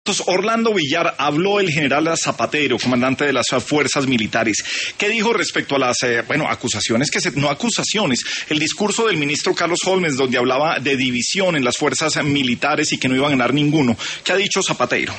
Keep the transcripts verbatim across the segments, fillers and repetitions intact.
minutos. Orlando Villar, habló el general Zapatero, comandante de las fuerzas militares. ¿Qué dijo respecto a las, eh, bueno, acusaciones, que se, no acusaciones, el discurso del ministro Carlos Holmes, donde hablaba de división en las fuerzas militares y que no iba a ganar ninguno? ¿Qué ha dicho Zapatero?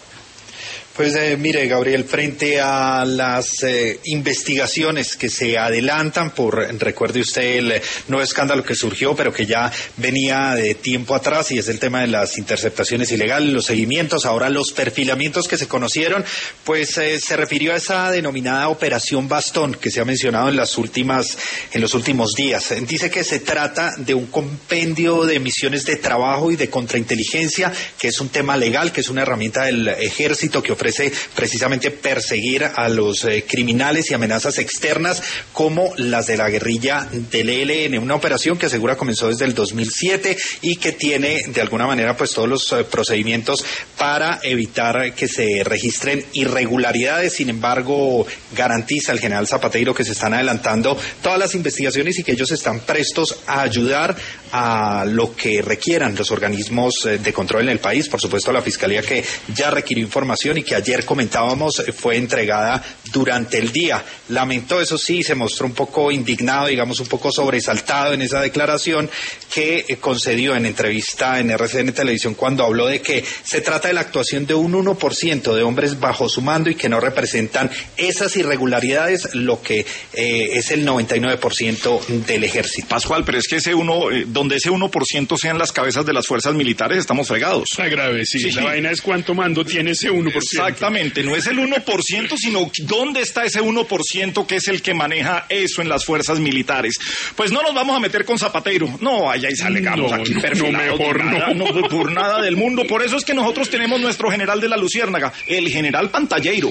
Pues eh, mire, Gabriel, frente a las eh, investigaciones que se adelantan por, recuerde usted, el nuevo escándalo que surgió, pero que ya venía de tiempo atrás, y es el tema de las interceptaciones ilegales, los seguimientos, ahora los perfilamientos que se conocieron, pues eh, se refirió a esa denominada Operación Bastón, que se ha mencionado en las últimas, en los últimos días. Dice que se trata de un compendio de misiones de trabajo y de contrainteligencia, que es un tema legal, que es una herramienta del ejército que ofrece ofrece precisamente perseguir a los eh, criminales y amenazas externas como las de la guerrilla del E L N, una operación que asegura comenzó desde el dos mil siete y que tiene de alguna manera pues todos los eh, procedimientos para evitar que se registren irregularidades. Sin embargo, garantiza el general Zapatero que se están adelantando todas las investigaciones y que ellos están prestos a ayudar a lo que requieran los organismos eh, de control en el país. Por supuesto, la Fiscalía, que ya requirió información y que ayer comentábamos fue entregada durante el día. Lamentó, eso sí, se mostró un poco indignado, digamos un poco sobresaltado en esa declaración que eh, concedió en entrevista en R C N Televisión, cuando habló de que se trata de la actuación de un uno por ciento de hombres bajo su mando y que no representan esas irregularidades, lo que eh, es el noventa y nueve por ciento del ejército. Pascual, pero es que ese uno, eh, donde ese uno por ciento sean las cabezas de las fuerzas militares, estamos fregados. Está grave, sí. sí. La vaina es cuánto mando tiene ese uno por ciento. Exactamente, no es el uno por ciento, sino dónde está ese uno por ciento que es el que maneja eso en las fuerzas militares. Pues no nos vamos a meter con Zapatero. No, allá y salegamos no, aquí no, perfilados. No, mejor nada, no. no. Por nada del mundo. Por eso es que nosotros tenemos nuestro general de la Luciérnaga, el general Pantalleiro.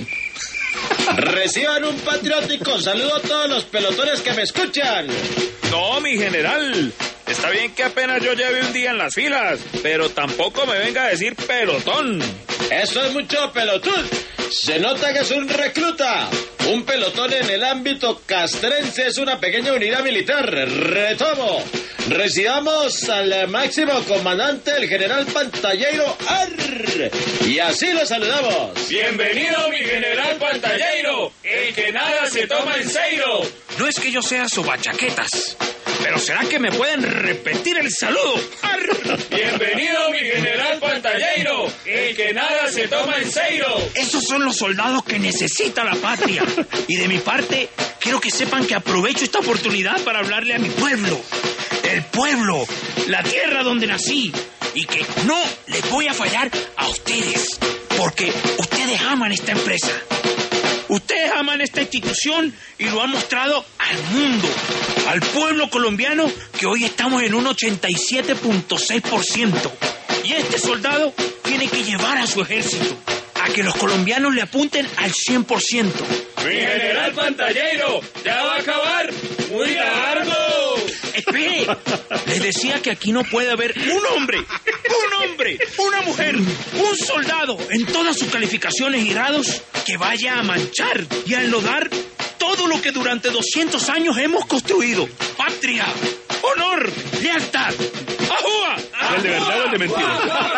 Reciban un patriótico saludo a todos los pelotones que me escuchan. No, mi general. Está bien que apenas yo lleve un día en las filas, pero tampoco me venga a decir pelotón. Eso es mucho pelotón. Se nota que es un recluta. Un pelotón en el ámbito castrense es una pequeña unidad militar. Retomo. Recibamos al máximo comandante, el general Pantalleiro. ¡Arr! Y así lo saludamos. Bienvenido, mi general Pantalleiro, el que nada se toma en serio. No es que yo sea sobachaquetas, pero ¿será que me pueden repetir el saludo? ¡Arr! Bienvenido, mi general Pantalleiro, el que nada se toma en serio. Esos son los soldados que necesita la patria. Y de mi parte, quiero que sepan que aprovecho esta oportunidad para hablarle a mi pueblo. El pueblo, la tierra donde nací. Y que no les voy a fallar a ustedes, porque ustedes aman esta empresa. Ustedes aman esta institución y lo han mostrado al mundo, al pueblo colombiano, que hoy estamos en un ochenta y siete punto seis por ciento. Y este soldado tiene que llevar a su ejército a que los colombianos le apunten al cien por ciento. Mi general Pantalleiro, ya va a acabar. Muy largo. Espere, les decía que aquí no puede haber un hombre, un hombre, una mujer, un soldado en todas sus calificaciones y grados que vaya a manchar y a enlodar todo lo que durante doscientos años hemos construido. Patria, honor, lealtad. ¡Ajúa! ¿El de verdad o el de mentira?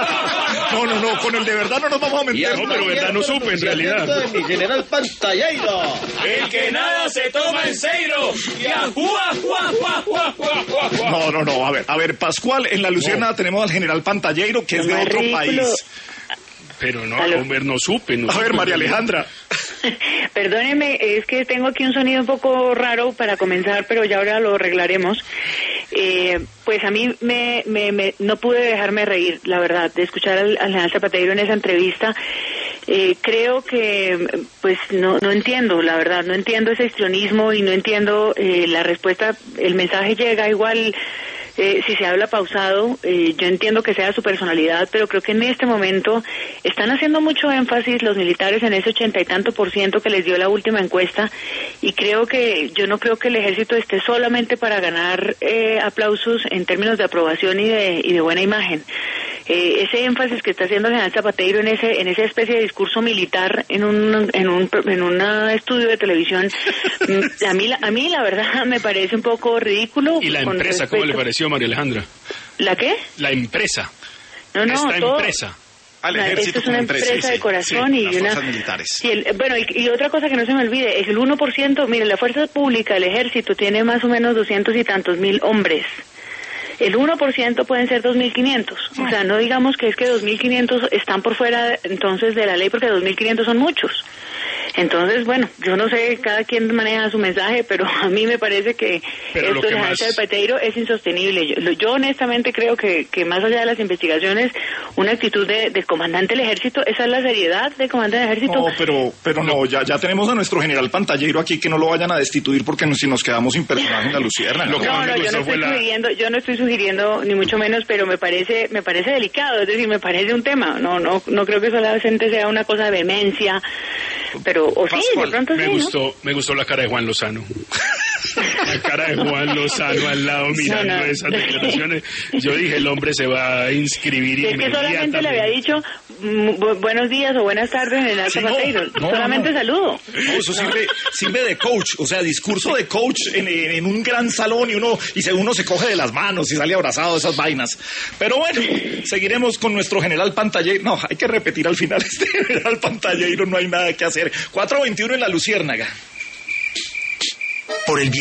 No, no, no, con el de verdad no nos vamos a meter. No, pero verdad no supe en realidad. Mi general Pantalleiro. El que nada se toma en serio. Y ajúa, ajúa, ajúa, ajúa, ajúa, ajúa. No, no, no, a ver, a ver, Pascual, en la Luciérnaga no. tenemos al general Pantalleiro, que es de otro país. Pero no, hombre, no supe. No a ver, supe, María Alejandra. Perdóneme, es que tengo aquí un sonido un poco raro para comenzar, pero ya ahora lo arreglaremos. Eh, pues a mí me, me, me no pude dejarme reír, la verdad, de escuchar al, al general Zapatero en esa entrevista. Eh, creo que, pues no, no entiendo, la verdad, no entiendo ese histrionismo y no entiendo eh, la respuesta. El mensaje llega igual. Eh, si se habla pausado, eh, yo entiendo que sea su personalidad, pero creo que en este momento están haciendo mucho énfasis los militares en ese ochenta y tanto por ciento que les dio la última encuesta, y creo que, yo no creo que el ejército esté solamente para ganar eh, aplausos en términos de aprobación y de, y de buena imagen. Eh, ese énfasis que está haciendo el general Zapatero en ese, en esa especie de discurso militar en un, en un, en un estudio de televisión, a mí, a mí la verdad me parece un poco ridículo. ¿Y la empresa respeto. cómo le pareció, María Alejandra? ¿La qué? La empresa. No, no, Esta todo, empresa. Al Una- ejército esto es una como empresa, empresa sí, de corazón sí, y las una... fuerzas militares. Sí, el- bueno, y, y otra cosa que no se me olvide, es el uno por ciento, mire, la fuerza pública, el ejército, tiene más o menos doscientos y tantos mil hombres. El uno por ciento pueden ser dos mil quinientos. O sea, no digamos que es que dos mil quinientos están por fuera entonces de la ley, porque dos mil quinientos son muchos. Entonces, bueno, yo no sé, cada quien maneja su mensaje, pero a mí me parece que Pero lo esto que de más- Ejército del Pateiro es insostenible. Yo, lo- yo honestamente creo que, que más allá de las investigaciones, una actitud de, del comandante del ejército, esa es la seriedad del comandante del ejército. No, pero, pero no, ya, ya tenemos a nuestro general Pantallero aquí, que no lo vayan a destituir porque si nos quedamos sin personaje en la Luciérnaga. Lo que No, más me no, yo gustó no fue estoy la- sugiriendo, yo no estoy sugiriendo ni mucho menos, pero me parece, me parece delicado, es decir, me parece un tema. No, no, no creo que solamente sea una cosa de vehemencia, pero o sí, de pronto Me sí, ¿no? gustó, me gustó la cara de Juan Lozano. La cara de Juan Lozano al lado mirando No, no. esas declaraciones. Yo dije, el hombre se va a inscribir Si es que solamente le había inmediatamente. dicho mm, bu- buenos días o buenas tardes en el Sí, Alto no, Pateiro. no, solamente no. saludo. No, eso sirve, sirve de coach, o sea, discurso de coach en, en- en un gran salón y uno y se, uno se coge de las manos y sale abrazado de esas vainas. Pero bueno, seguiremos con nuestro general Pantallero. No, hay que repetir al final este general Pantallero, no hay nada que hacer. cuatro veintiuno en la Luciérnaga. Por el